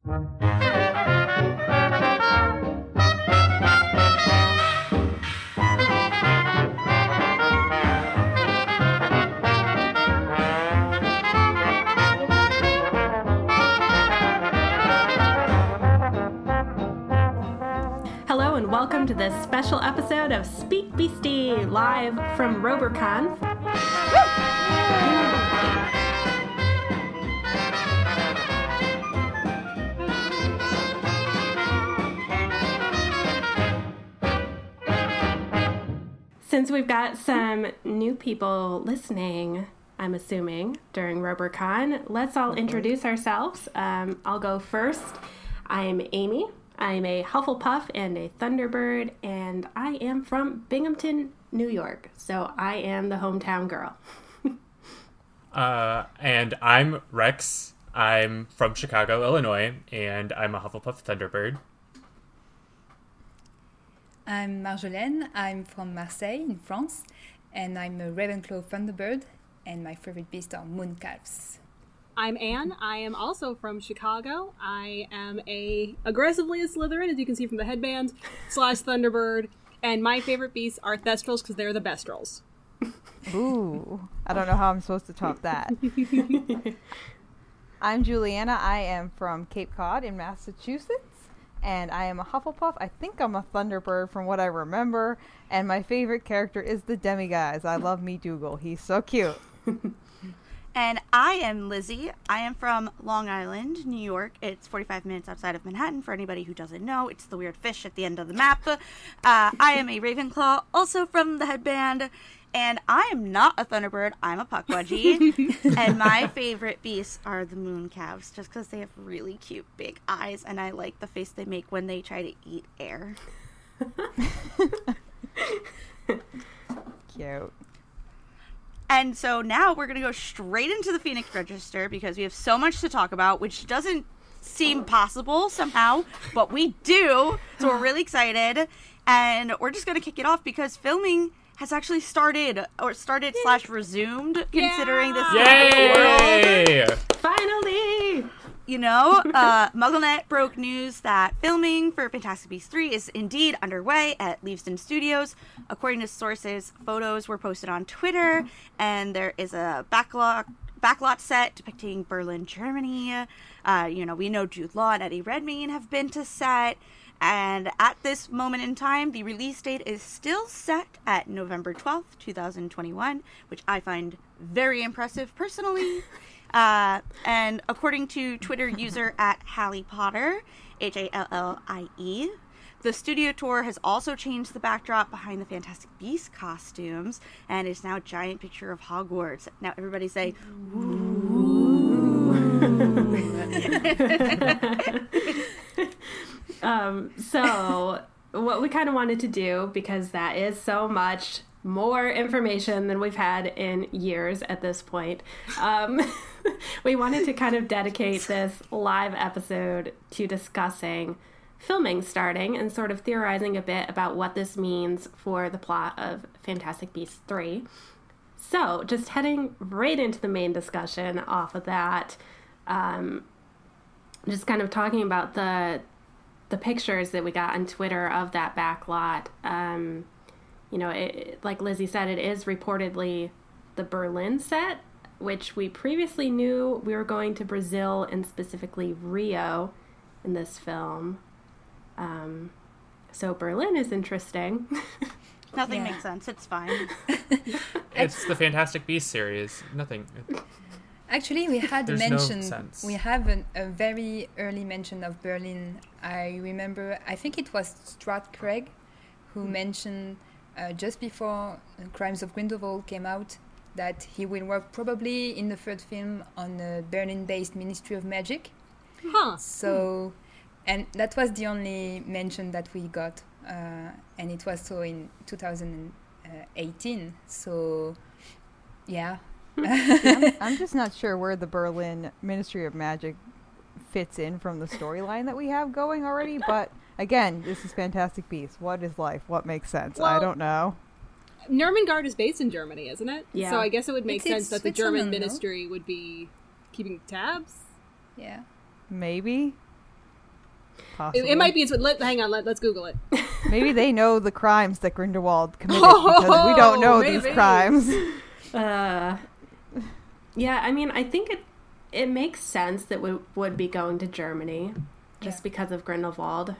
Hello and welcome to this special episode of Speak Beastie, live from RoberCon. Since we've got some new people listening, I'm assuming, during RoberCon, let's all introduce ourselves. I'll go first. I'm Amy. I'm a Hufflepuff and a Thunderbird, and I am from Binghamton, New York. So I am the hometown girl. And I'm Rex. I'm from Chicago, Illinois, and I'm a Hufflepuff Thunderbird. I'm Marjolaine. I'm from Marseille in France, and I'm a Ravenclaw Thunderbird, and my favorite beasts are mooncalves. I'm Anne. I am also from Chicago. I am aggressively a Slytherin, as you can see from the headband, / Thunderbird, and my favorite beasts are Thestrals because they're the best trolls. Ooh, I don't know how I'm supposed to top that. I'm Juliana. I am from Cape Cod in Massachusetts, and I am a Hufflepuff. I think I'm a Thunderbird from what I remember, and my favorite character is the Demiguise. I love McDougal. He's so cute. And I am Lizzie. I am from Long Island, New York. It's 45 minutes outside of Manhattan. For anybody who doesn't know, it's the weird fish at the end of the map. I am a Ravenclaw, also from the headband. And I am not a Thunderbird. I'm a Puckwudgie. And my favorite beasts are the mooncalves, just because they have really cute big eyes. And I like the face they make when they try to eat air. Cute. And so now we're going to go straight into the Phoenix Register because we have so much to talk about, which doesn't seem possible somehow, but we do. So we're really excited. And we're just going to kick it off because filming has actually started / resumed, considering this Yay! world. Finally! You know, MuggleNet broke news that filming for Fantastic Beasts 3 is indeed underway at Leavesden Studios. According to sources, photos were posted on Twitter, and there is a backlot set depicting Berlin, Germany. We know Jude Law and Eddie Redmayne have been to set. And at this moment in time, the release date is still set at November 12th, 2021, which I find very impressive personally. And according to Twitter user at Hallie Potter, HALLIE, the studio tour has also changed the backdrop behind the Fantastic Beasts costumes and is now a giant picture of Hogwarts. Now everybody say, ooh. So what we kind of wanted to do, because that is so much more information than we've had in years at this point, we wanted to kind of dedicate this live episode to discussing filming starting and sort of theorizing a bit about what this means for the plot of Fantastic Beasts 3. So just heading right into the main discussion off of that, just kind of talking about the pictures that we got on Twitter of that backlot. Like Lizzie said, it is reportedly the Berlin set, which we previously knew we were going to Brazil and specifically Rio in this film. So Berlin is interesting. Nothing makes sense. It's fine. It's the Fantastic Beasts series. Nothing. Actually, we had There's mentioned, no sense. we have a very early mention of Berlin. I remember, I think it was Stuart Craig who mentioned just before Crimes of Grindelwald came out that he will work probably in the third film on a Berlin-based Ministry of Magic. Huh. So, and that was the only mention that we got, and it was so in 2018. So, yeah. I'm just not sure where the Berlin Ministry of Magic fits in from the storyline that we have going already, but again, this is Fantastic Beasts. What is life? What makes sense? Well, I don't know. Nurmengard is based in Germany, isn't it? Yeah. So I guess it would make sense that the German Switzerland, no? ministry would be keeping tabs. Yeah. Maybe. Possibly. It might be. Hang on. Let's Google it. Maybe they know the crimes that Grindelwald committed because we don't know these maybe. crimes. Yeah, I mean, I think it makes sense that we would be going to Germany just because of Grindelwald.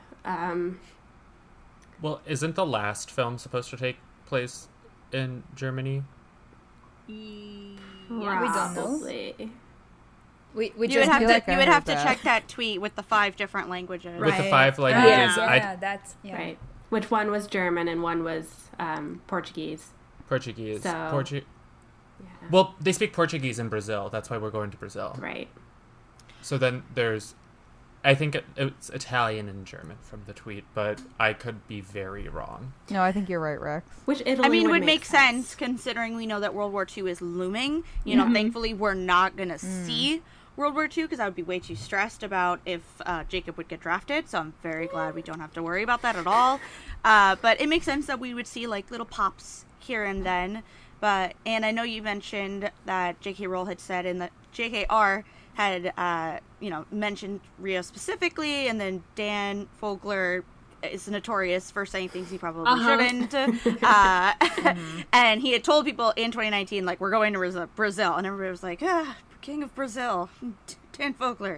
Well, isn't the last film supposed to take place in Germany? We don't know. Probably. We You just would have feel to like I you would heard have to that. check that tweet with the 5 different languages. With the Right. 5 languages, that's Right. Which one was German and one was Portuguese. Portuguese. So- Yeah. Well, they speak Portuguese in Brazil. That's why we're going to Brazil. Right. So then there's, I think it's Italian and German from the tweet, but I could be very wrong. No, I think you're right, Rex. Which Italy I mean, it would would make sense considering we know that World War II is looming. You know, thankfully we're not going to see World War II because I would be way too stressed about if Jacob would get drafted. So I'm very glad we don't have to worry about that at all. But it makes sense that we would see like little pops here and then. And I know you mentioned that J.K. Rowling had said in the JKR had, mentioned Rio specifically, and then Dan Fogler is notorious for saying things he probably shouldn't. And he had told people in 2019, like, we're going to Brazil. And everybody was like, King of Brazil, Dan Fogler.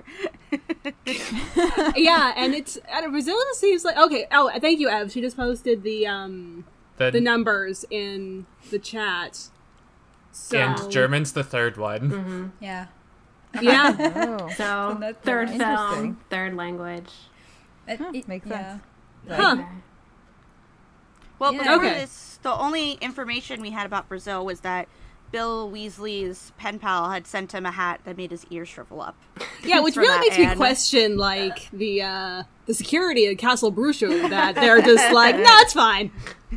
Yeah, and it's out of Brazil. It seems like okay. Oh, thank you, Ev. She just posted the numbers in the chat. So, And German's the third one. yeah. yeah. Oh, So, that's third interesting. film, third language. makes sense. Huh. Well, Yeah. before Okay. this, the only information we had about Brazil was that Bill Weasley's pen pal had sent him a hat that made his ears shrivel up. Yeah, which For really that, makes me Anne. question like the security at Castle Brucho that they're just like, no, it's fine.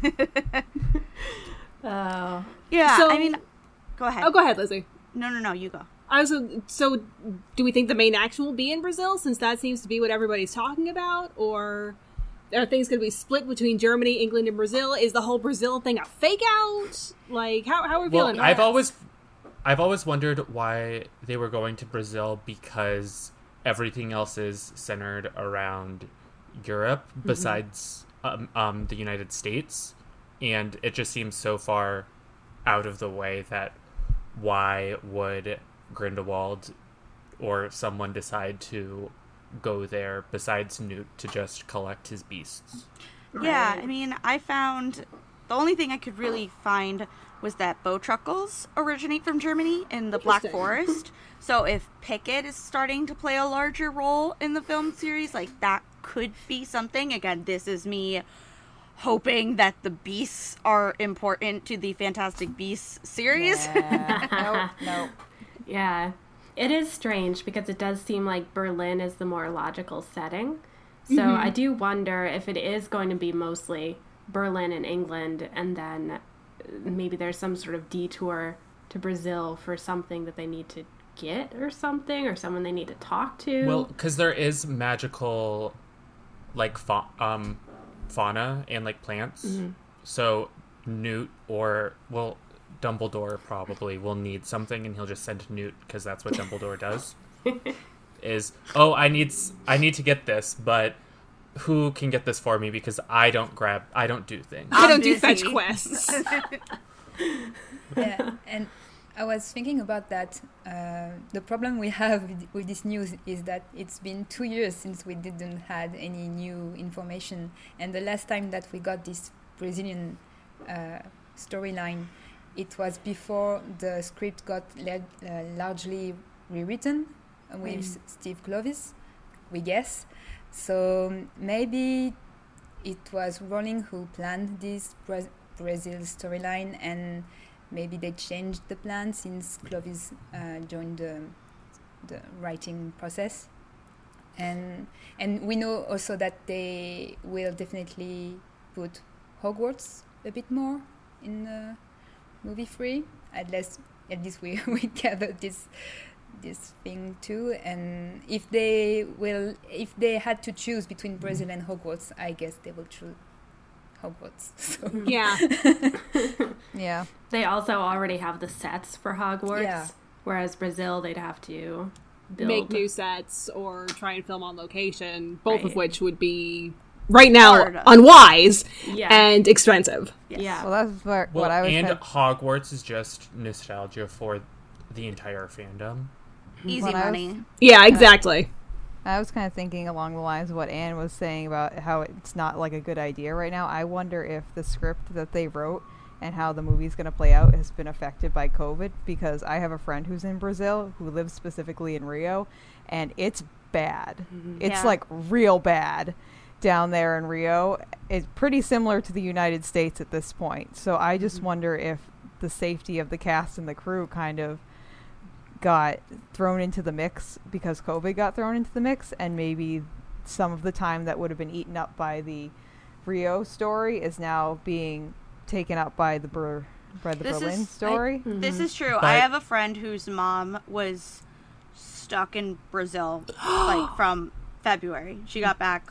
Oh. Yeah, So- I mean, go ahead. Oh, go ahead, Lizzie. No, you go. So do we think the main action will be in Brazil since that seems to be what everybody's talking about, or are things going to be split between Germany, England, and Brazil? Is the whole Brazil thing a fake out? Like, how are we feeling? Well, about I've always wondered why they were going to Brazil because everything else is centered around Europe besides the United States, and it just seems so far out of the way that why would Grindelwald or someone decide to go there besides Newt to just collect his beasts? Yeah, I mean, I found the only thing I could really find was that Bowtruckles originate from Germany in the Black Interesting. Forest. So if Pickett is starting to play a larger role in the film series, like that could be something. Again, this is me hoping that the beasts are important to the Fantastic Beasts series. Nope. Yeah. It is strange because it does seem like Berlin is the more logical setting. So I do wonder if it is going to be mostly Berlin and England, and then maybe there's some sort of detour to Brazil for something that they need to get or something, or someone they need to talk to. Well, because there is magical, like, fauna and, like, plants. So Newt or, well, Dumbledore probably will need something, and he'll just send Newt, because that's what Dumbledore does. I need to get this, but who can get this for me? Because I don't do things. I don't I'm do fetch busy. quests. Yeah, and I was thinking about that. The problem we have with this news is that it's been 2 years since we didn't had any new information, and the last time that we got this Brazilian storyline, it was before the script got largely rewritten with Steve Kloves, we guess. So maybe it was Rowling who planned this Brazil storyline, and maybe they changed the plan since Clovis joined the writing process. And we know also that they will definitely put Hogwarts a bit more in movie 3. At least we gathered this thing too. And if they had to choose between Brazil and Hogwarts, I guess they will choose Hogwarts. So. Yeah. Yeah. They also already have the sets for Hogwarts, Yeah. whereas Brazil, they'd have to make build. new sets or try and film on location, both of Right. which would be right now Hard. unwise Yeah. and expensive. Yeah. Well, that's what Well, I was. and kind of- Hogwarts is just nostalgia for the entire fandom. Easy When I was- money. Yeah, exactly. I was kind of thinking along the lines of what Anne was saying about how it's not like a good idea right now. I wonder if the script that they wrote and how the movie's going to play out has been affected by COVID, because I have a friend who's in Brazil who lives specifically in Rio, and it's bad. It's Yeah. like real bad down there in Rio. It's pretty similar to the United States at this point. So I just wonder if the safety of the cast and the crew kind of got thrown into the mix because COVID got thrown into the mix, and maybe some of the time that would have been eaten up by the Rio story is now being taken up by the This Berlin is- story. This is true. I But- have a friend whose mom was stuck in Brazil like from February. She got back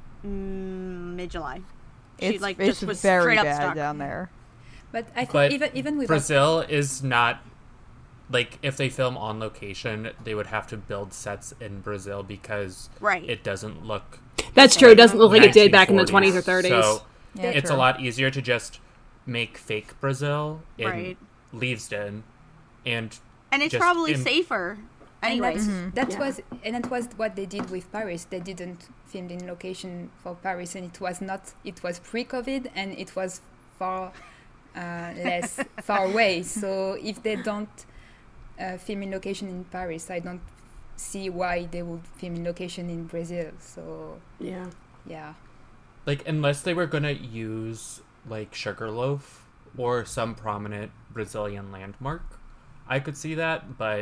mid-July. She It's, like it's just was very straight up bad stuck. down there. But I think But even with Brazil is not like, if they film on location, they would have to build sets in Brazil because Right. it doesn't look That's true. It doesn't look like it did back in the 1940s. 20s or 30s. So Yeah, it's a true. lot easier to just make fake Brazil in Right. Leavesden, and And it's just probably in- safer. Anyways, that Yeah. was what they did with Paris. They didn't film in location for Paris, and it was not. It was pre-COVID, and it was far less far away. So if they don't film in location in Paris, I don't see why they would film in location in Brazil. So Yeah. yeah, like, unless they were gonna use like Sugarloaf or some prominent Brazilian landmark, I could see that, but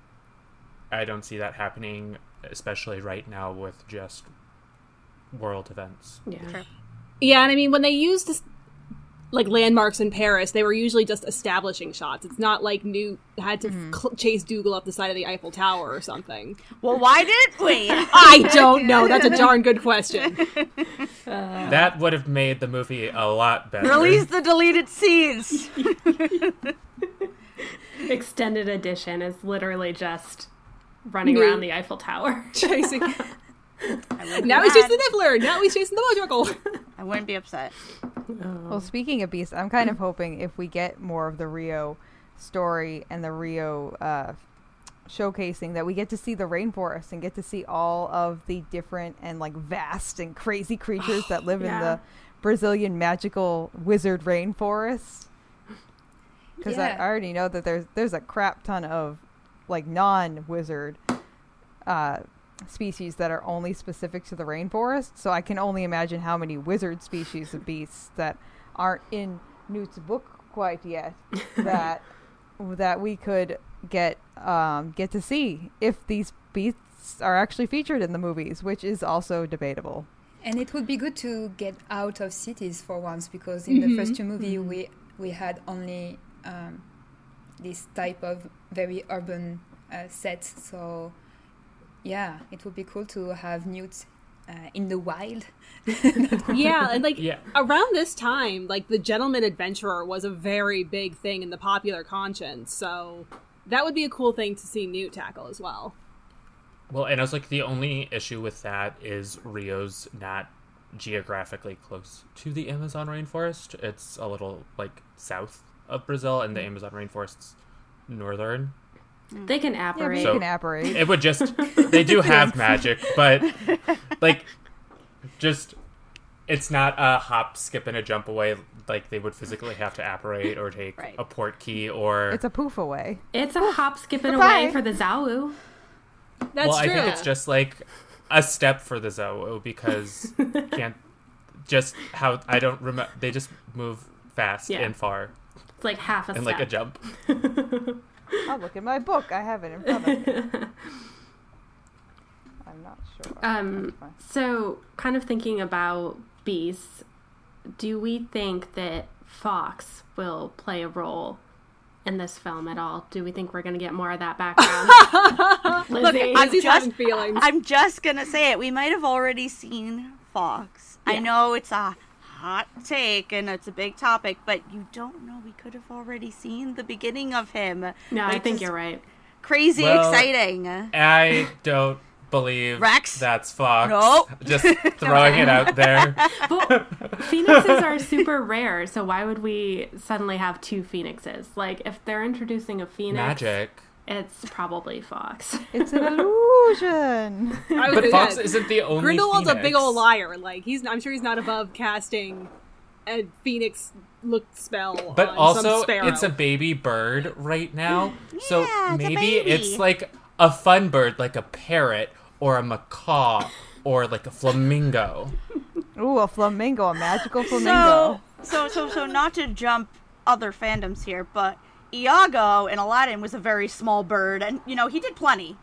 I don't see that happening, especially right now with just world events. Yeah. Sure. Yeah, and I mean, when they used like landmarks in Paris, they were usually just establishing shots. It's not like Newt had to chase Dougal up the side of the Eiffel Tower or something. well, why didn't we? I don't know. That's a darn good question. That would have made the movie a lot better. Release the deleted scenes. Extended edition is literally just running Me. around the Eiffel Tower. Chasing. I wouldn't Now be he's mad. chasing the Niffler. Now he's chasing the Modrigal. I wouldn't be upset. Well, speaking of Beast, I'm kind of hoping if we get more of the Rio story and the Rio showcasing, that we get to see the rainforest and get to see all of the different and like vast and crazy creatures that live in Yeah. the Brazilian magical wizard rainforest. Because Yeah. I already know that there's a crap ton of like non-wizard species that are only specific to the rainforest. So I can only imagine how many wizard species of beasts that aren't in Newt's book quite yet that we could get to see if these beasts are actually featured in the movies, which is also debatable. and it would be good to get out of cities for once, because in the first two movies we had only this type of very urban sets. So yeah, it would be cool to have Newt in the wild. Yeah, and like Yeah. around this time, like the gentleman adventurer was a very big thing in the popular conscience. So that would be a cool thing to see Newt tackle as well. Well, and I was like, the only issue with that is Rio's not geographically close to the Amazon rainforest. It's a little like south of Brazil, and the Amazon rainforest's northern. They can Yeah, but apparate. you So- can apparate. It would just, they do have magic, but like, just, it's not a hop, skip, and a jump away. Like, they would physically have to apparate or take Right. a port key or. It's a poof away. It's a hop, skip, and Goodbye. away for the Zawu. That's well, true. I think it's just like a step for the Zoe because can't just how I don't remember. They just move fast Yeah. and far It's like half a and step. like a jump. I'll look in my book. I have it in front of me. I'm not sure. That's fine. So, kind of thinking about beasts, do we think that Fox will play a role in this film at all? Do we think we're going to get more of that background? Lizzie? I'm Lizzie's just- having feelings. I'm just gonna say it. We might have already seen Fox. I Yeah. know it's a hot take and it's a big topic, but you don't know. We could have already seen the beginning of him. No, I Like, think just- you're right. crazy Well, exciting. I don't believe Rex? that's Fox. Nope. Just throwing it out there. But phoenixes are super rare, so why would we suddenly have two phoenixes? Like, if they're introducing a phoenix, Magic. it's probably Fox. It's an illusion. But Fox isn't the only Grindelwald's Phoenix. a big old liar. Like I'm sure he's not above casting a phoenix look spell. But on also, some sparrow. it's a baby bird right now. So Yeah, it's a maybe baby. it's like a fun bird, like a parrot or a macaw or like a flamingo. Ooh, a flamingo, a magical flamingo. So not to jump other fandoms here, but Iago in Aladdin was a very small bird, and he did plenty.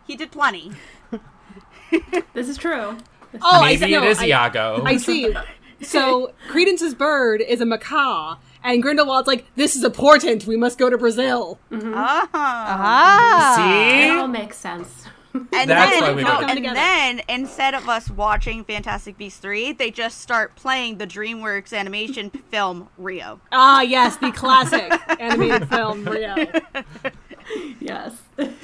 This is true. Oh, Maybe it is Iago. I see. So Credence's bird is a macaw, and Grindelwald's like, "This is a portent. We must go to Brazil." Ah. See? It all makes sense. And That's then, why we don't. and then instead of us watching Fantastic Beasts 3, they just start playing the DreamWorks animation film Rio. Ah, yes, the classic animated film Rio. Yes.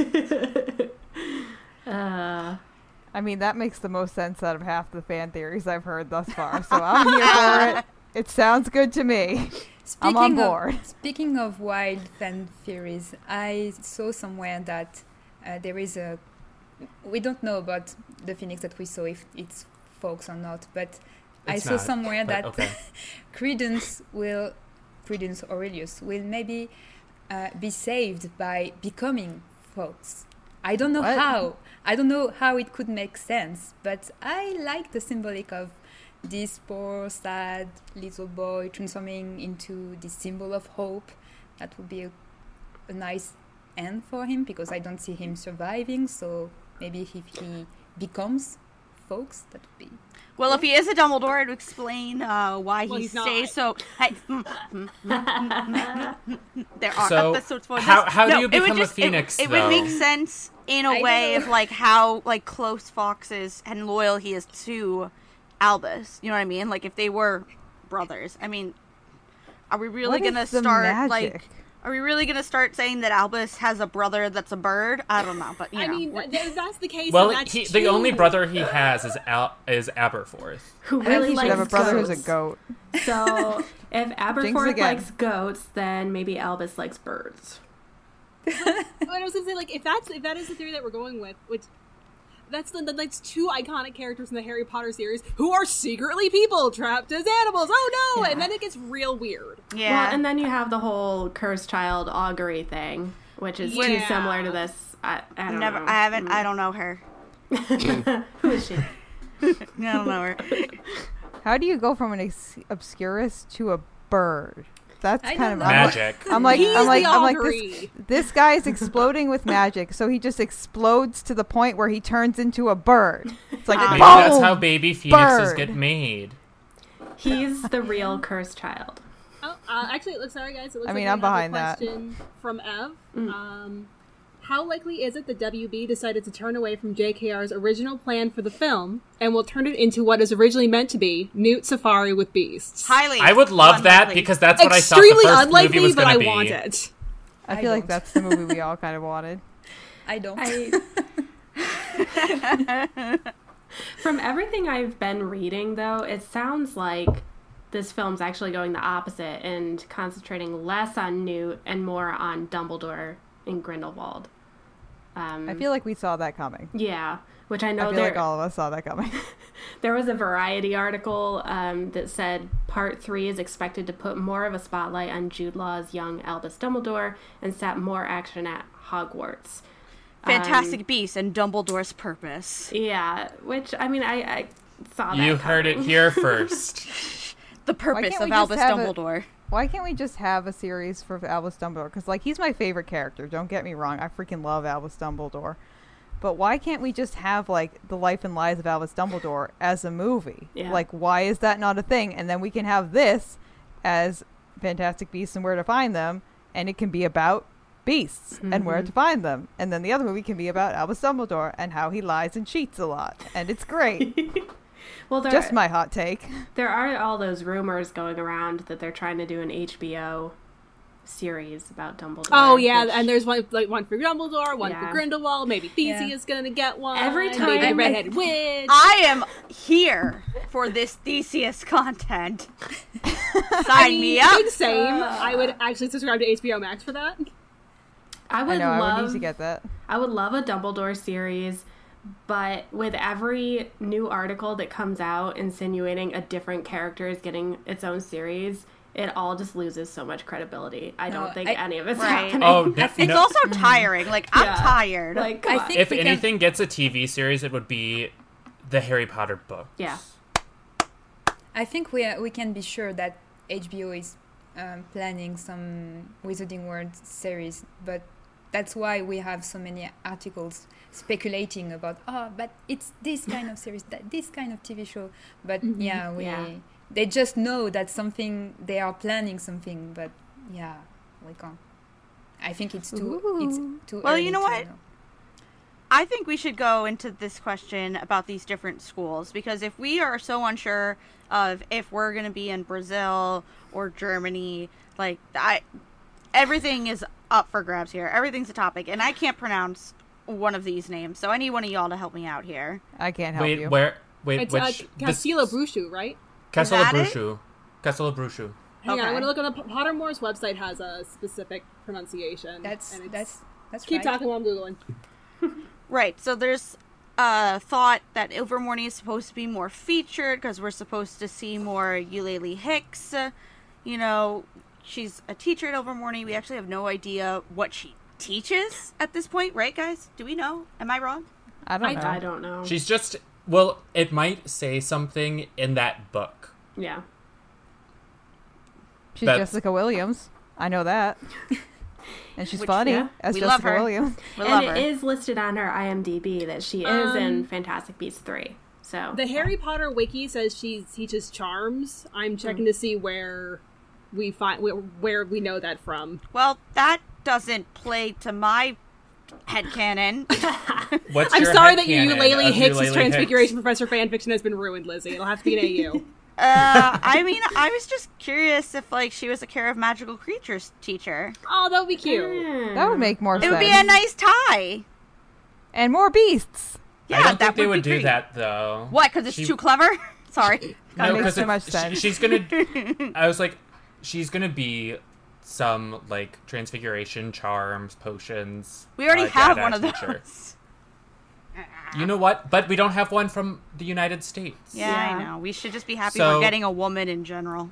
I mean, that makes the most sense out of half the fan theories I've heard thus far, so I'm here for it. It sounds good to me. I'm on board. Speaking of wild fan theories, I saw somewhere that there is a... We don't know about the phoenix that we saw, if it's Fox or not, but I It's saw not, somewhere but that okay. Credence Aurelius will maybe be saved by becoming Fox. I don't know What? how. I don't know how it could make sense, but I like the symbolic of this poor, sad little boy transforming into the symbol of hope. That would be a nice end for him, because I don't see him surviving, so maybe if he becomes Fox, that would be... Well, if he is a Dumbledore, it would explain why he he's stays not. so... Hey, there are So, episodes for this. how do you it would become a phoenix, It would though? make sense in a I way don't of know. like how like close Fox is and loyal he is to Albus. You know what I mean? Like if they were brothers. I mean, are we really What gonna is the start like? magic? Are we really gonna start saying that Albus has a brother that's a bird? I don't know, but you I know. mean, if that's the case. Well, then that's the only two. brother he has is Aberforth. Who I think really he should likes have a brother goats. who's a goat. So if Aberforth again. likes goats, then maybe Albus likes birds. But I was gonna say, like, if that is the theory that we're going with, which that's two iconic characters in the Harry Potter series who are secretly people trapped as animals. Oh no! Yeah. And then it gets real weird. Yeah. Well, and then you have the whole cursed child augury thing, which is too Yeah. similar to this. I don't Never. know. I haven't. I don't know her. Who is she? I don't know her. How do you go from an obscurus to a bird? That's I kind of don't know. Magic. I'm like, He's I'm like, the I'm like, augury. this guy is exploding with magic, so he just explodes to the point where he turns into a bird. It's like, Maybe boom! that's how baby phoenixes bird. get made. He's the real cursed child. Oh, actually, it looks sorry guys. It looks I mean, like I'm we have behind a that. question from Ev. How likely is it that WB decided to turn away from JKR's original plan for the film and will turn it into what is originally meant to be Newt Safari with beasts? Highly. I would love that unlikely. because that's what I thought Extremely the first unlikely, movie was but going I to be. want it. I I feel like don't. that's the movie we all kind of wanted. I don't. From everything I've been reading, though, it sounds like this film's actually going the opposite and concentrating less on Newt and more on Dumbledore and Grindelwald. I feel like we saw that coming. Yeah, which I I know feel like all of us saw that coming. there was a Variety article that said Part 3 is expected to put more of a spotlight on Jude Law's young Albus Dumbledore and set more action at Hogwarts. Fantastic Beasts and Dumbledore's purpose. Yeah, which, I mean, I saw that You heard it coming. here first. The purpose can't of we just Albus have Dumbledore. Why can't we just have a series for Albus Dumbledore? Because, like, he's my favorite character. Don't get me wrong. I freaking love Albus Dumbledore. But why can't we just have, like, the life and lives of Albus Dumbledore as a movie? Yeah. Like, why is that not a thing? And then we can have this as Fantastic Beasts and Where to Find Them, and it can be about beasts and where to find them. And then the other movie can be about Albus Dumbledore and how he lies and cheats a lot. And it's great. Well, Just my hot take. there are all those rumors going around that they're trying to do an HBO series about Dumbledore. Oh yeah, which- and there's one for Dumbledore, one Yeah. for Grindelwald. Maybe Theseus is gonna get one. Every maybe time- the redheaded witch. I am here for this Theseus content. Sign me up. Big same. I would actually subscribe to HBO Max for that. I I would know, I would need love to get that. I would love a Dumbledore series, but with every new article that comes out insinuating a different character is getting its own series, it all just loses so much credibility. I don't think any of it's Right. happening. Oh, It's no. also tiring. Like, I'm Yeah. tired. Like, I come on. think If we can- anything gets a TV series, it would be the Harry Potter book. Yeah. I think we can be sure that HBO is planning some Wizarding World series, but that's why we have so many articles speculating about, but it's this kind of series, this kind of TV show. But they just know that they are planning something, but yeah, we can't. I think it's too Well, early you know to what? I think we should go into this question about these different schools, because if we are so unsure of if we're going to be in Brazil or Germany, like everything is up for grabs here. Everything's a topic, and I can't pronounce one of these names, so I need one of y'all to help me out here. I can't help Wait, you. wait, It's which Castillo Brushu, right? Castle that it? Brushu. Castle Brushu. Hang on, Okay. I'm gonna look on the Pottermore's website. Has a specific pronunciation. That's and it's- right. keep talking while I'm googling. Right, so there's thought that Ilvermorny is supposed to be more featured because we're supposed to see more Eulalie Hicks. You know, she's a teacher at Ilvermorny. We actually have no idea what she teaches at this point, right, guys? Do we know? Am I wrong? I don't know. I don't know. She's just, well, it might say something in that book. Yeah. She's That's- Jessica Williams. I know that. And she's Which, funny yeah, as we love Jessica her. Williams. We And love it her. is listed on her IMDb that she is in Fantastic Beasts 3. So The Harry Potter wiki says she teaches charms. I'm checking to see where we find where we know that from. Well, that doesn't play to my headcanon. What's I'm your sorry that your headcanon Eulalie of Hicks' Eulalie Transfiguration Professor fanfiction has been ruined, Lizzie. It'll have to be an AU. I mean, I was just curious if, like, she was a Care of Magical Creatures teacher. Oh, that would be cute. That would make more It sense. would be a nice tie. And more beasts. Yeah, I don't that think they would would be do great. that, though. What? Because it's She- too clever? Sorry. That makes because too much sense. she's gonna. I was like, she's gonna be some like transfiguration charms, potions. We already have Dada one of teacher. those. You know what? But we don't have one from the United States. Yeah, Yeah. I know. We should just be happy So- we're getting a woman in general.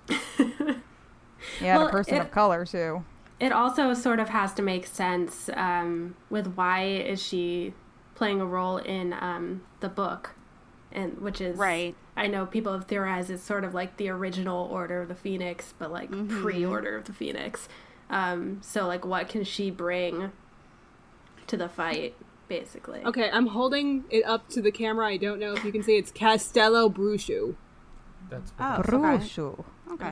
Yeah, Well, a person of color, too. it also sort of has to make sense with why is she playing a role in the book, and which is Right. I know people have theorized it's sort of like the original Order of the Phoenix, but like pre-Order of the Phoenix. So like, what can she bring to the fight, basically? Okay, I'm holding it up to the camera. I don't know if you can see. It's Castello Brushu. That's Oh, okay. Brushu. Okay.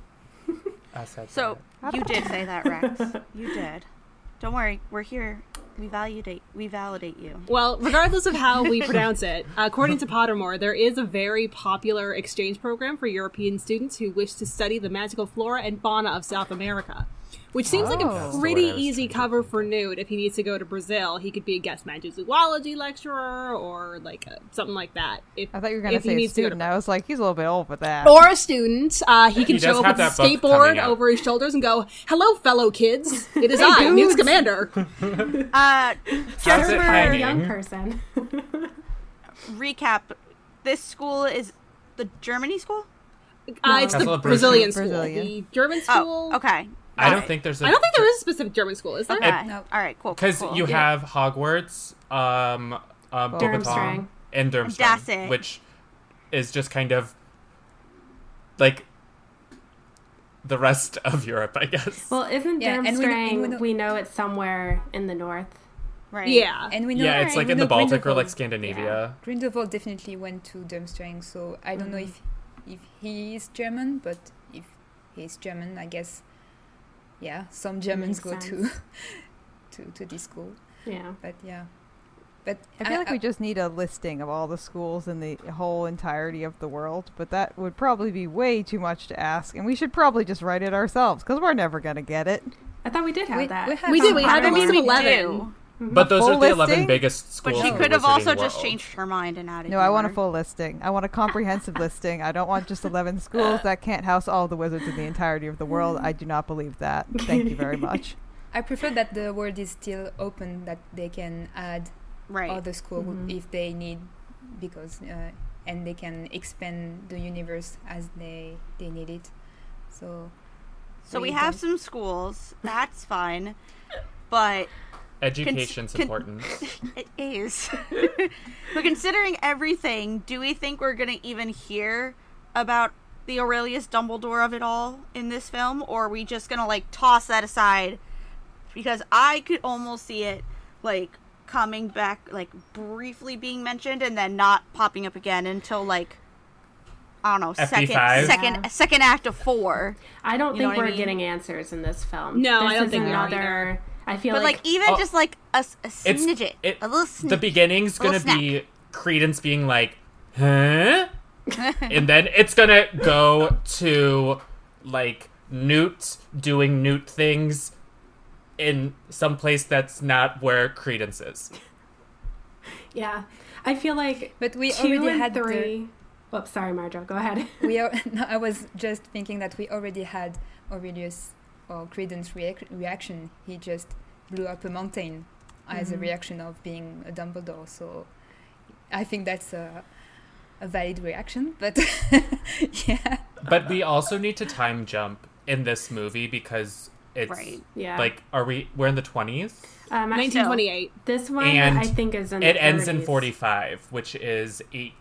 I said So, that. you did say that, Rex. You did. Don't worry. We're here. We validate you. Well, regardless of how we pronounce it, according to Pottermore, there is a very popular exchange program for European students who wish to study the magical flora and fauna of South America, which seems like Oh. a That's the pretty word I was easy trying to cover look for Newt. If he needs to go to Brazil, he could be a guest zoology lecturer or like something like that. If, I thought you were going to if he say needs to go to student. I was like, he's a little bit old for that. or a student, he can He show does up have with a that book skateboard coming out. over his shoulders and go, "Hello, fellow kids! It is I, Newt Scamander." How's Just it for For a hanging? young person. recap, this school is the Germany school? It's That's the a Brazilian school. Brazilian. The German school. Oh, okay. I Got don't it. think there's a. I don't think there is a specific German school, is there? Okay. No. All right, cool. Because cool. you Yeah. have Hogwarts, Beauxbatons, Durmstrang. and That's Durmstrang, it. which is just kind of the rest of Europe, I guess. Well, isn't Yeah, and we know- Durmstrang? We know it's somewhere in the north. Right. Yeah. And we know, Yeah, it's like we in the know Baltic or Grindelwald. like Scandinavia. Grindelwald definitely went to Durmstrang, so I don't know if he is German, but if he's German, I guess, yeah, some Germans go Makes to, sense. to this school. Yeah. But yeah, but I feel like we just need a listing of all the schools in the whole entirety of the world, but that would probably be way too much to ask, and we should probably just write it ourselves, because we're never going to get it. I thought we did have that. had We did. We some had the other list of ones. 11. do. But those full are the 11 listing? biggest But schools. she in the could have Wizarding also just world. changed her mind and added No, I want a more. full listing. I want a comprehensive listing. I don't want just 11 schools. That can't house all the wizards in the entirety of the world. I do not believe that. Thank you very much. I prefer that the world is still open, that they can add Right. other school if they need, because and they can expand the universe as they need it. So So we have some schools. That's fine. But Education's important. it is. But considering everything, do we think we're going to even hear about the Aurelius Dumbledore of it all in this film? Or are we just going to, like, toss that aside? Because I could almost see it, like, coming back, like, briefly being mentioned and then not popping up again until, like, I don't know, FD5? second act of 4. I don't You know think what I we're mean? getting answers in this film. No, this I don't is think we are another. I feel But, like, even Oh. just, like, a snidget. A little snidget. The beginning's Little gonna be Credence being like, huh? And then it's gonna go to, like, Newt doing Newt things in some place that's not where Credence is. yeah. I feel like But we 2 already and had 3. Oops, sorry, Marjo. Go ahead. no, I was just thinking that we already had Aurelius or Credence reaction. He just blew up a mountain as a reaction of being a Dumbledore. So I think that's a valid reaction. But yeah, But we also need to time jump in this movie because it's Right. Yeah. like, we're in the 20s? Actually, 1928. this one And I think is in. It the ends in 30s. 45, which is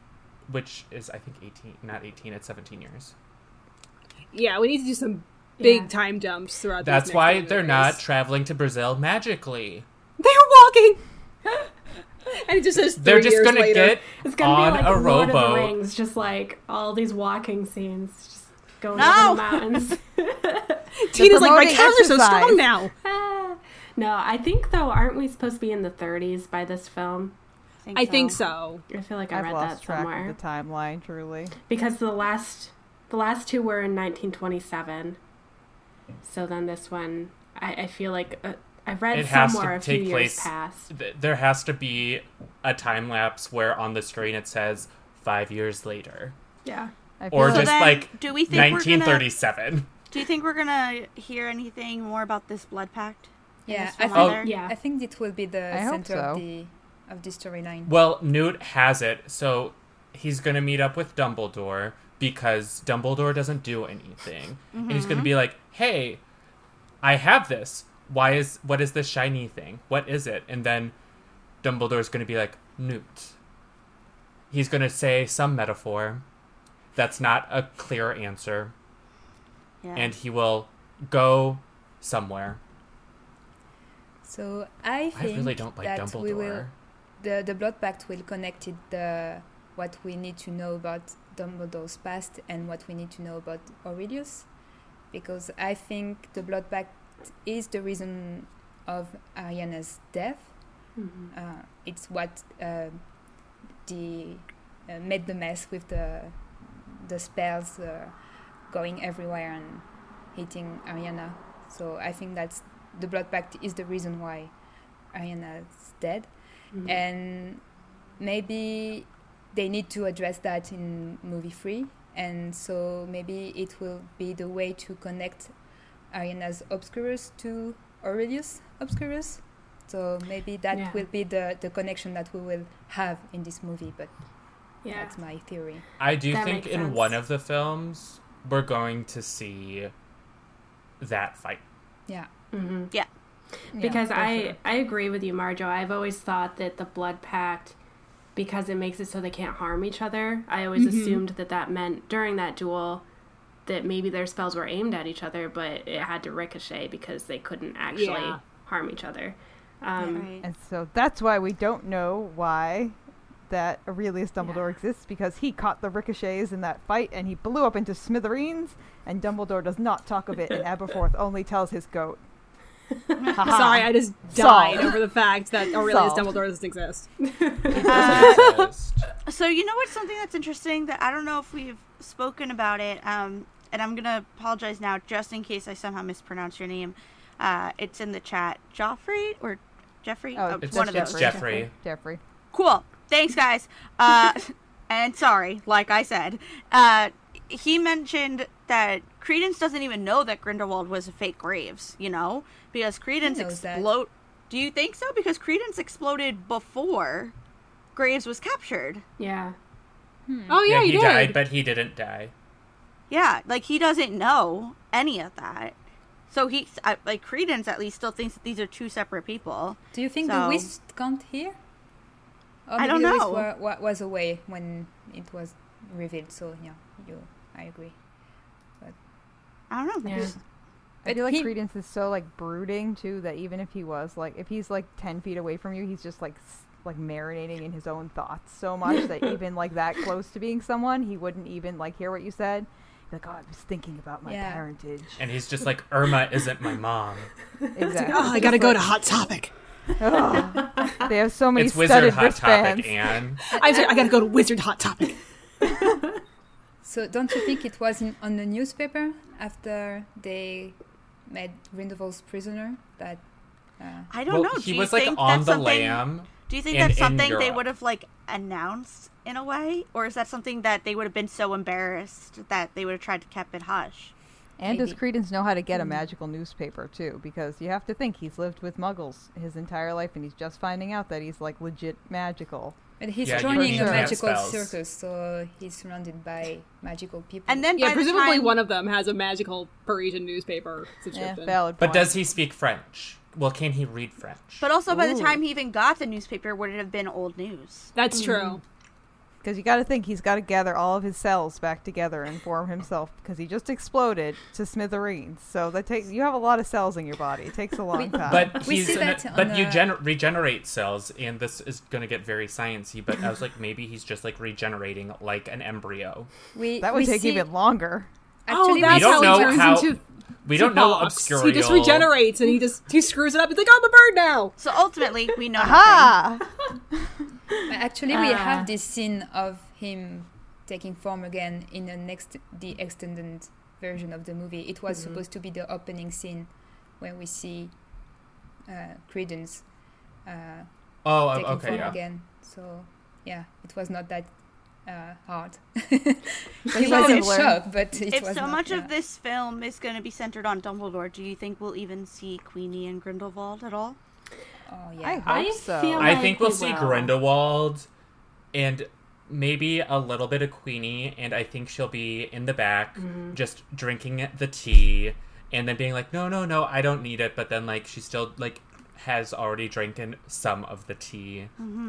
I think 18, not 18, it's 17 years. Yeah, we need to do some big Yeah. time jumps throughout. these That's next why few they're movies. not traveling to Brazil magically. They're walking. And it just says They're 3 just years gonna later. get It's gonna on be like a Lord of the rowboat. Rings, just like all these walking scenes, just going No! over the mountains. Tina's like, my promoting calves are so exercise. strong now. Ah. No, I think though, aren't we supposed to be in the 30s by this film? I think so. I feel like I I've read lost that track somewhere. of the timeline, truly. Because the last two were in 1927. So then this one, I feel like I've read It has somewhere to a few take years place. past. There has to be a time lapse where on the screen it says 5 years later, Yeah. I feel or So just then, like do we think we're gonna? 1937. Do you think we're gonna hear anything more about this blood pact? in yeah. this I film think either? Yeah. I think it will be the I hope center of so. the storyline. Well, Newt has it, so he's gonna meet up with Dumbledore because Dumbledore doesn't do anything, and he's gonna be like, "Hey, I have this. What is this shiny thing? What is it?" And then Dumbledore's gonna be like, "Newt." He's gonna say some metaphor that's not a clear answer, Yeah. and he will go somewhere. So I think I really don't like that Dumbledore. we will the blood pact will connect it what we need to know about Dumbledore's past and what we need to know about Aurelius, because I think the blood pact is the reason of Ariana's death. Mm-hmm. It's what made the mess with the spells going everywhere and hitting Ariana. So I think that's the blood pact is the reason why Ariana's dead. Mhm. And maybe they need to address that in movie 3, and so maybe it will be the way to connect Ariana's Obscurus to Aurelius Obscurus. So maybe that Yeah. will be the connection that we will have in this movie, but Yeah. that's my theory. I do That think makes in sense. one of the films we're going to see that fight. Yeah. Mm-hmm. Yeah. Because Yeah, for sure. I agree with you, Marjo. I've always thought that the blood pact, because it makes it so they can't harm each other, I always assumed that meant during that duel that maybe their spells were aimed at each other, but it had to ricochet because they couldn't actually Yeah. harm each other. Right. And so that's why we don't know why that Aurelius Dumbledore exists, because he caught the ricochets in that fight and he blew up into smithereens, and Dumbledore does not talk of it, and Aberforth only tells his goat. Sorry, I just Solved. died over the fact that Aurelius Solved. Dumbledore doesn't exist. So you know what's something that's interesting that I don't know if we've spoken about it, and I'm gonna apologize now just in case I somehow mispronounce your name. It's in the chat. Joffrey or Jeffrey? Oh, It's one of it's those. Jeffrey. Jeffrey. Cool. Thanks, guys. And sorry, like I said, he mentioned that Credence doesn't even know that Grindelwald was a fake Graves, you know? Because Credence knows that. explode. Do you think so? Because Credence exploded before Graves was captured. Yeah. Oh yeah, he you did. died, but he didn't die. Yeah, like he doesn't know any of that. So he, like Credence at least still thinks that these are two separate people. Do you think So- the Wisp can't hear? Or I maybe don't the know. Wisp was away when it was revealed. So yeah, I agree. I don't know. Yeah. Just- I But feel like he- Credence is so like brooding too that even if he was like, if he's like 10 feet away from you, he's just like like marinating in his own thoughts so much that even like that close to being someone, he wouldn't even like hear what you said. He's like, oh, I was thinking about my Yeah. parentage. And he's just like, Irma isn't my mom. Exactly. Oh, I gotta go to Hot Topic. Ugh. They have so many It's Wizard studded Hot wristbands. Topic, Anne. I'm sorry, I gotta go to Wizard Hot Topic. So don't you think it was on the newspaper after they made Grindelwald's prisoner that? I don't know. He Do was you like think on that's the something- lam. Do you think and that's in something they Europe. would have like announced in a way, or is that something that they would have been so embarrassed that they would have tried to keep it hush? And does Maybe. Credence know how to get a magical newspaper too? Because you have to think he's lived with muggles his entire life and he's just finding out that he's like legit magical. But he's Yeah, you joining can a cast magical spells. circus, so he's surrounded by magical people. And then Yeah, by the presumably time, one of them has a magical Parisian newspaper Yeah, subscription. valid But point. does he speak French? Well, can he read French? but also by the Ooh. time he even got the newspaper, would it have been old news? That's true. Because you got to think he's got to gather all of his cells back together and form himself because he just exploded to smithereens. So that takes you have a lot of cells in your body. It takes a long time. But We he's see that on but you the- regenerate cells, and this is going to get very sciencey. But I was like, maybe he's just like regenerating like an embryo. that would take even longer. Oh, Actually, that's don't how know he turns how- into We don't know Fox. obscurial. He just regenerates and he screws it up. He's like, I'm a bird now. So ultimately, we know nothing. Aha! Actually, we have this scene of him taking form again in the extended version of the movie. It was supposed to be the opening scene where we see Credence Oh, taking okay, form yeah. again. So yeah, it was not that hard. he he was must in have learned- shock, but it If was so not, much yeah. of this film is going to be centered on Dumbledore, do you think we'll even see Queenie and Grindelwald at all? Oh I yeah. hope I so. feel I like think we'll we see will. Grindelwald and maybe a little bit of Queenie, and I think she'll be in the back just drinking the tea and then being like, no, I don't need it. But then like she still like has already drinking some of the tea.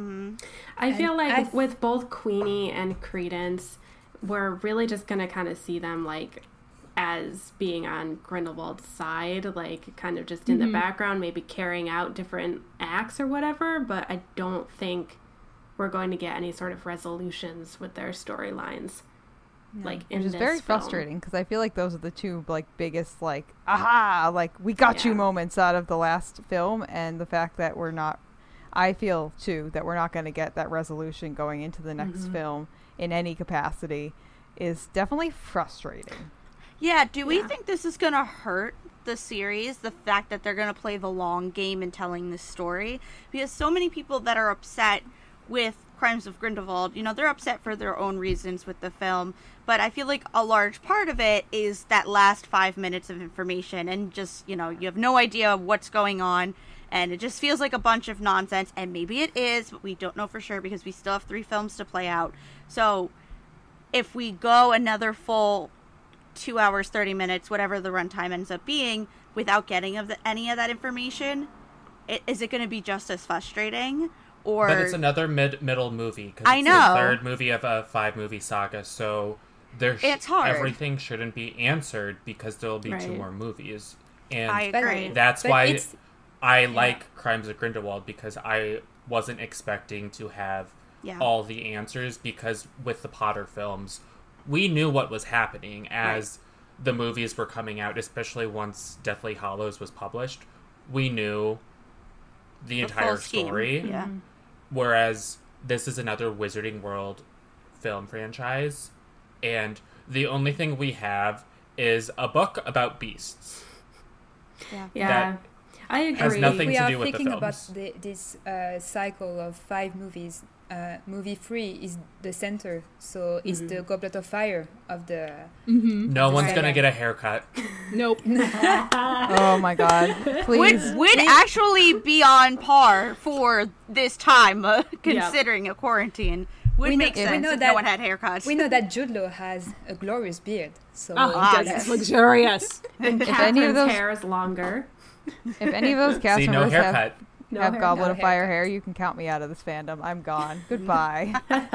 I feel like I- with both Queenie and Credence, we're really just gonna kind of see them like as being on Grindelwald's side, like kind of just in the background, maybe carrying out different acts or whatever. But I don't think we're going to get any sort of resolutions with their storylines. Like in Which is this very film. frustrating because I feel like those are the two like biggest like aha like we got you Yeah. moments out of the last film, and the fact that we're not, I feel too that we're not going to get that resolution going into the next film in any capacity is definitely frustrating. Yeah, do we Yeah. think this is going to hurt the series, the fact that they're going to play the long game in telling this story? Because so many people that are upset with Crimes of Grindelwald, you know, they're upset for their own reasons with the film, but I feel like a large part of it is that last 5 minutes of information and just, you know, you have no idea what's going on, and it just feels like a bunch of nonsense, and maybe it is, but we don't know for sure because we still have 3 films to play out. So if we go another full 2 hours, 30 minutes, whatever the runtime ends up being, without getting any of that information, is it going to be just as frustrating? Or But it's another middle movie because I it's know. the third movie of a 5-movie saga, so It's hard. everything shouldn't be answered because there'll be 2 Right. more movies, and I agree. that's But why it's- I like Crimes of Grindelwald, because I wasn't expecting to have Yeah. all the answers, because with the Potter films, we knew what was happening as the movies were coming out, especially once Deathly Hallows was published. We knew the The full entire scheme. story. Yeah. Whereas this is another Wizarding World film franchise, and the only thing we have is a book about beasts. Yeah, That I agree. has nothing we to are do with the thinking about films. this cycle of 5 movies. Movie 3 is the center, so it's the Goblet of Fire of the. No one's Right. gonna get a haircut. Nope. Oh my god. Please. Would actually be on par for this time, considering a quarantine. Would We know- make we sense know if that- no one had haircuts. We know that Jude Law has a glorious beard, so Oh, yes. that's luxurious. And If any of Catherine's those- hair is longer. If any of those cast See, no members have, haircut. No have hair- Goblet no of Fire haircut. hair, you can count me out of this fandom. I'm gone. Goodbye.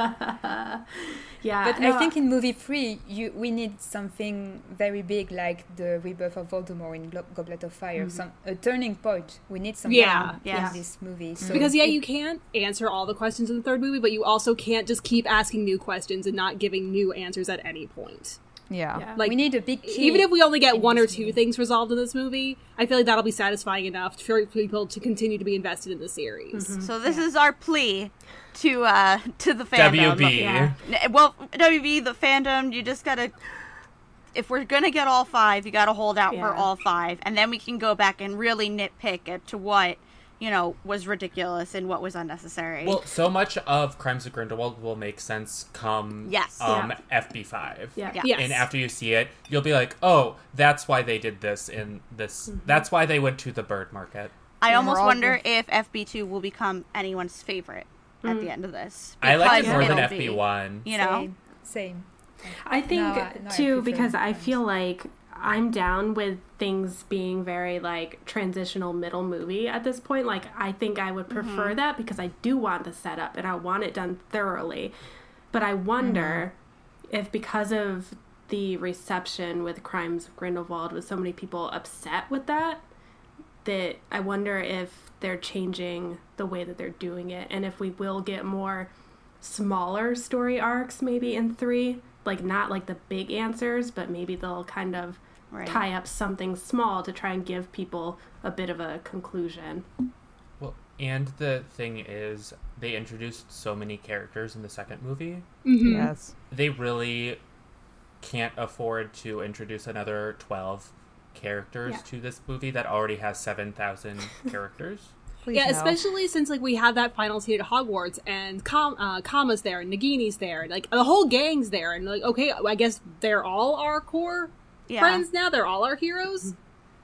Yeah, But no, I think in movie 3, we need something very big, like the rebirth of Voldemort in Goblet of Fire, a turning point. We need something Yeah. in this movie. So Because it- you can't answer all the questions in the third movie, but you also can't just keep asking new questions and not giving new answers at any point. Yeah. yeah. Like we need a big key. even if we only get in one or this two movie. things resolved in this movie, I feel like that'll be satisfying enough for people to continue to be invested in the series. So this is our plea to the fandom. WB. Yeah. Well, WB, the fandom, you just gotta. If we're gonna get all 5, you gotta hold out for Yeah. all 5, and then we can go back and really nitpick it to what was ridiculous and what was unnecessary. Well, so much of Crimes of Grindelwald will make sense come Yes. Yeah. FB5. Yeah. Yeah. Yes. And after you see it, you'll be like, oh, that's why they did this in this. That's why they went to the bird market. I Yeah, almost we're all wonder good. if FB2 will become anyone's favorite at the end of this. I liked it because more than it'll be, FB1. You know, Same. I think No, I too prefer because I Crimes. feel like I'm down with things being very like transitional middle movie at this point. Like I think I would prefer that because I do want the setup and I want it done thoroughly. But I wonder if because of the reception with Crimes of Grindelwald, with so many people upset with that I wonder if they're changing the way that they're doing it and if we will get more smaller story arcs maybe in 3, like not like the big answers, but maybe they'll kind of Right. tie up something small to try and give people a bit of a conclusion. Well, and the thing is, they introduced so many characters in the second movie. Yes. They really can't afford to introduce another 12 characters Yeah. to this movie that already has 7,000 characters. Please Yeah, no. especially since like we have that final scene at Hogwarts and Kama's there and Nagini's there, like the whole gang's there, and like okay, I guess they're all our core friends now. They're all our heroes.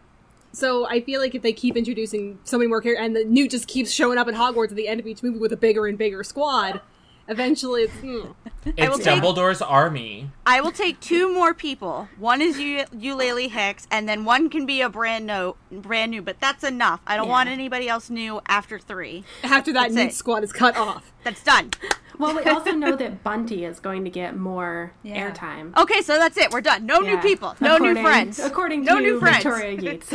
So I feel like if they keep introducing so many more characters, and the Newt just keeps showing up at Hogwarts at the end of each movie with a bigger and bigger squad, eventually it's It's will take- Dumbledore's army. I will take 2 more people. One is Eulalie Hicks, and then one can be a brand new. But that's enough. I don't Yeah. want anybody else new after 3. after that That's Newt it. squad is cut off. That's done. Well, we also know that Bunty is going to get more Yeah. airtime. Okay, so that's it. We're done. No new Yeah. people. No new friends. According no to new friends. Victoria Yates.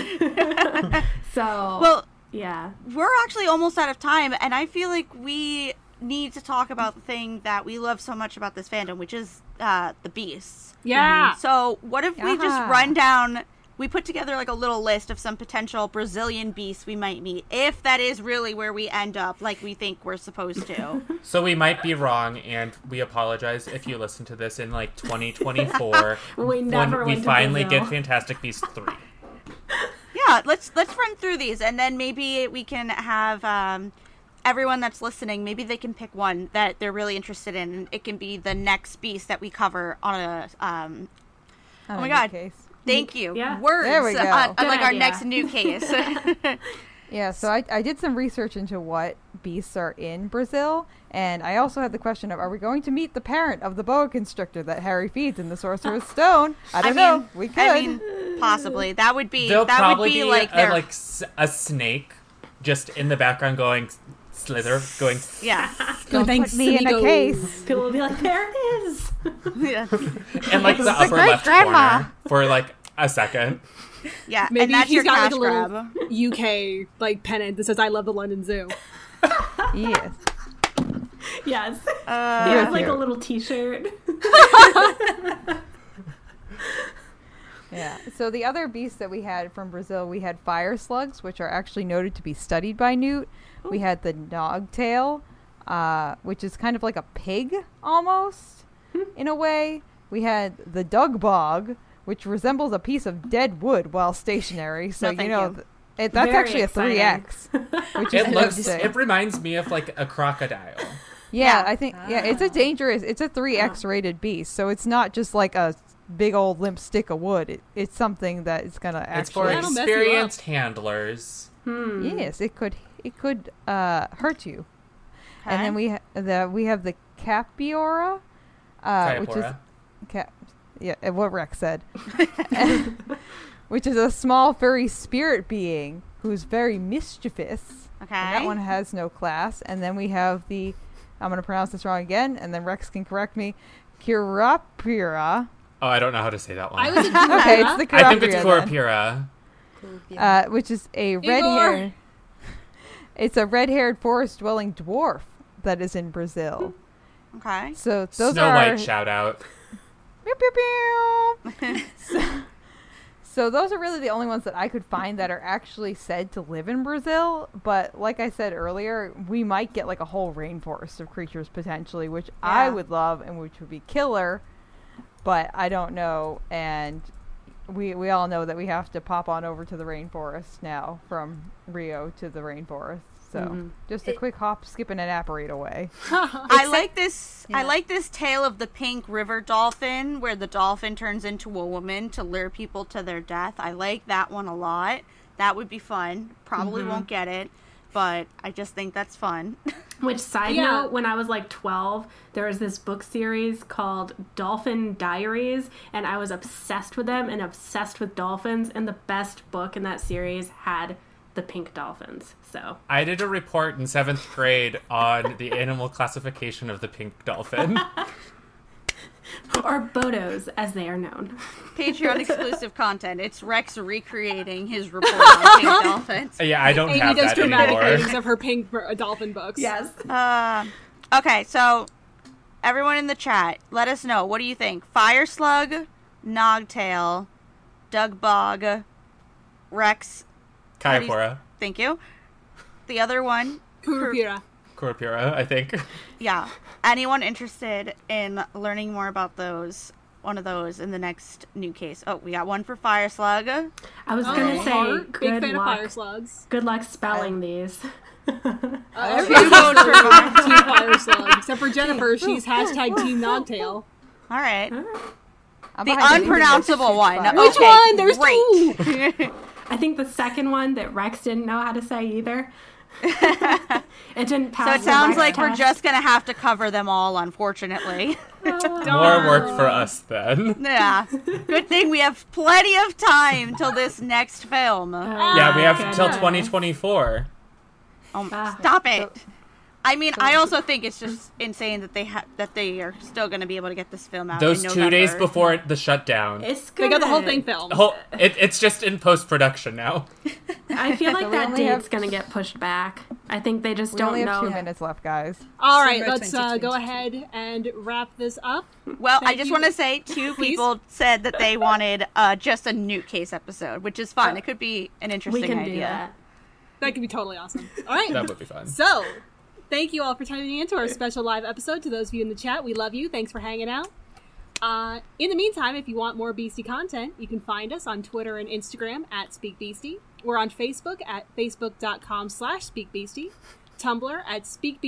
So, Well, yeah. we're actually almost out of time, and I feel like we need to talk about the thing that we love so much about this fandom, which is the beasts. Yeah. So what if we just Yeah. run down, we put together like a little list of some potential Brazilian beasts we might meet, if that is really where we end up like we think we're supposed to. So we might be wrong, and we apologize if you listen to this in like 2024 We never when we went to finally Brazil. get Fantastic Beasts 3. Yeah, let's run through these, and then maybe we can have everyone that's listening, maybe they can pick one that they're really interested in, and it can be the next beast that we cover on a On oh a my new God. Case. thank you Yeah. words There we go. on Good like our idea. next new case. Yeah, so I did some research into what beasts are in Brazil, and I also had the question of, are we going to meet the parent of the boa constrictor that Harry feeds in the Sorcerer's Stone? I don't know. We could. I mean, possibly that would be There'll that would probably be be like a, their like a snake just in the background going slither, going. yeah. Don't thanks, put me in a amigo. case. People will be like, there it is. yeah. And like the It's a upper great left grandma. corner for like a second. Yeah, Maybe and that's he's your got cash like a little grab. UK like pennant that says "I love the London Zoo." Yes. Yes. Uh, He Yeah. has like a little t-shirt. Yeah. So the other beasts that we had from Brazil, we had fire slugs, which are actually noted to be studied by Newt. We had the nogtail, which is kind of like a pig almost, in a way. We had the dugbog, which resembles a piece of dead wood while stationary. So, No, thank you know, you. that's Very actually exciting. a 3X, which is interesting. It reminds me of like a crocodile. Yeah, Yeah. I think, it's a 3X rated beast. So it's not just like a big old limp stick of wood. It's something that is going to It's for actually... That'll mess you up. experienced handlers. Yes, it could hurt you. And then we have the Capiora, which is what Rex said, which is a small furry spirit being who's very mischievous. Okay. And that one has no class. And then we have the, I'm going to pronounce this wrong again, and then Rex can correct me, Curapira. Oh, I don't know how to say that one. I was a Okay, it's the Curapira. I think it's then. Kurapira. Which is a Igor. red-haired. It's a red-haired forest-dwelling dwarf that is in Brazil. Okay. So those Snow are White shout out. Pew, pew, pew. So those are really the only ones that I could find that are actually said to live in Brazil. But like I said earlier, we might get like a whole rainforest of creatures potentially, which I would love and which would be killer. But I don't know, and we all know that we have to pop on over to the rainforest now from Rio to the rainforest. So just a quick hop, skip, and an apparate away. I like this. I like this tale of the pink river dolphin, where the dolphin turns into a woman to lure people to their death. I like that one a lot. That would be fun. Probably won't get it, but I just think that's fun. Which, side Yeah. note, when I was like 12, there was this book series called Dolphin Diaries, and I was obsessed with them and obsessed with dolphins, and the best book in that series had the pink dolphins. So I did a report in 7th grade on the animal classification of the pink dolphin. or Bodos, as they are known. Patreon exclusive content. It's Rex recreating his report on pink dolphins. Yeah, I don't Amy have does that dramatic anymore. readings of her pink dolphin books. Yes. Okay, so everyone in the chat, let us know. What do you think? Fire Slug, Nogtail, Doug Bog, Rex. Kaiapora. Thank you. The other one. Kurapira. Kurapira, I think. Yeah. Anyone interested in learning more about those? One of those in the next new case. Oh, we got one for Fire Slug. I was going to say, Heart, big good fan of fire luck. slugs. Good luck spelling these. Two votes for mine. Team fire slug. Except for Jennifer, she's hashtag Team Nogtail. All right. I'm The behind unpronounceable one. Which Okay, one? There's great. two. I think the second one that Rex didn't know how to say either. It didn't pass. So it the sounds Rex like we're test. just going to have to cover them all, unfortunately. More work for us then. Yeah. Good thing we have plenty of time till this next film. Yeah, we have till goodness. 2024. Stop it. I mean, I also think it's just insane that they are still going to be able to get this film out. Those in 2 days November. before the shutdown. It's They good. got the whole thing filmed. It's just in post-production now. I feel like we that only date's have- going to get pushed back. I think they just We don't only have know. 2 minutes left, guys. All right, Summer let's 2022. go ahead and wrap this up. Well, I Thank just you. want to say 2 Please. people said that they wanted just a Newt case episode, which is fun. It could be an interesting We can idea. do that. That could be totally awesome. All right. That would be fun. So, thank you all for tuning in to our special live episode. To those of you in the chat, we love you. Thanks for hanging out. In the meantime, if you want more Beastie content, you can find us on Twitter and Instagram at SpeakBeastie. We're on Facebook at facebook.com/SpeakBeastie, Tumblr at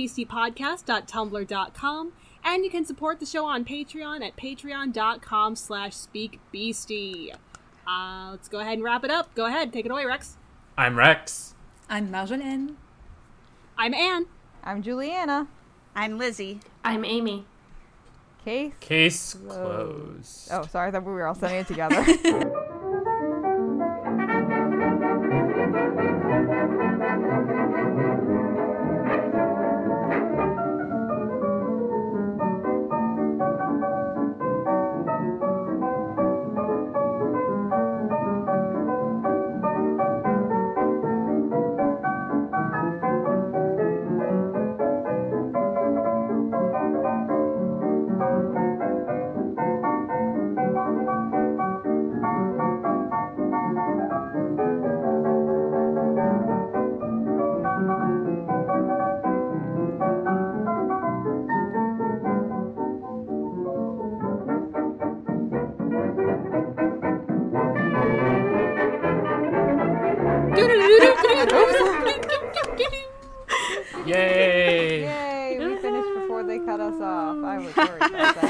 speakbeastiepodcast.tumblr.com, and you can support the show on Patreon at patreon.com/SpeakBeastie. Let's go ahead and wrap it up. Go ahead, take it away, Rex. I'm Rex. I'm Marjolaine. I'm Anne. I'm Juliana. I'm Lizzie. I'm Amy. Case. Case closed. Oh, sorry, I thought we were all saying it together. Yay! Yay! We finished before they cut us off. I was worried about